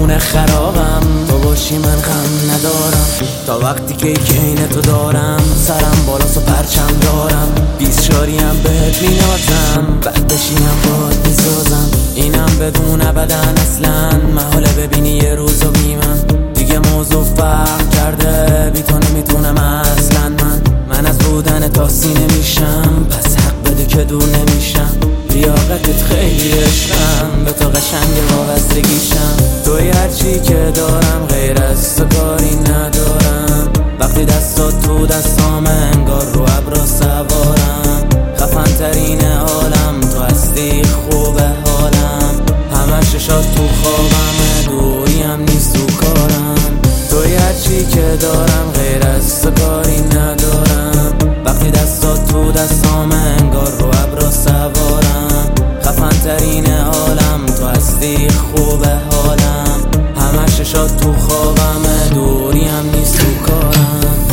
خونه خرابم، تو باشی من غم ندارم. تا وقتی که کین تو دارم، سرم بالاست و پرچم دارم. 20 شاریم بهت مینازم، بعد بشینم باهات میسازم. اینم بدون ابدن اصلا محاله ببینی یه روزو بی من. دیگه موضوع فرق کرده، بی تو نمیتونم اصلا. من از بودن تا سینه میشم، پس حق بده که دور نمیشم. لیاقتت خیلی عشقم، به تو قشنگ وابستگیشم. توی هرچی که دارم غیر از تو کاری ندارم. وقتی دستات تو دستام انگار رو ابرا سوارم. خفن ترین عالم تو هستی، خوبه حالم. همه ششات تو خوابم، دوریم نیست تو کارم. توی هرچی که دارم غیر از تو کاری ندارم. وقتی دستات تو دستام انگار رو ابرا سوارم. خفن ترین عالم تو هستی، خوبه حالم. همه ششات تو خوابم، دوریم نیست تو کارم.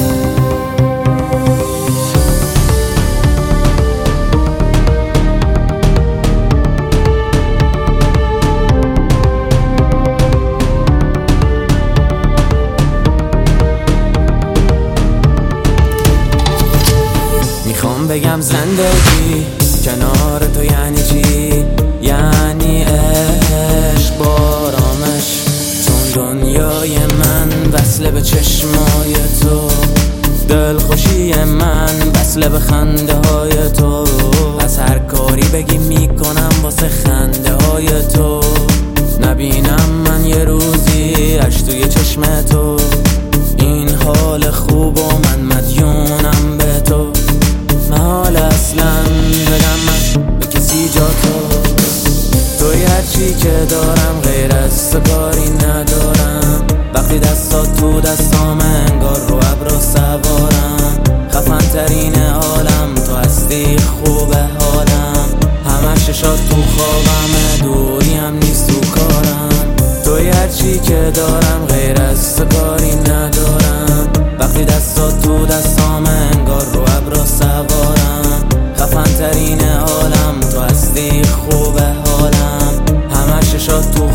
میخوام بگم زندگی کنار تو یعنی چی؟ یعنی عشق بارامش چون دنیای من وصله به چشمای تو. دلخوشی من وصله به خنده های تو. از هر کاری بگی میکنم واسه خنده های تو. نبینم من یه روزی اش توی چشم تو. این حال خوب و من مدیونم به تو. محال اصلا بدم من به کسی جا تو. توی هرچی که دارم غیر از تو کاری ندارم. وقتی دستات تو دستام انگار رو ابرا سوارم. خفن ترین عالم تو هستی، خوبه حالم. همه ششات تو خوابم، دوریم نیست تو کارم. توی هرچی که دارم غیر از تو کاری ندارم. وقتی دستات تو دستام انگار رو ابرا سوارم. خفن ترین عالم تو هستی، خوبه حالم. همه ششات تو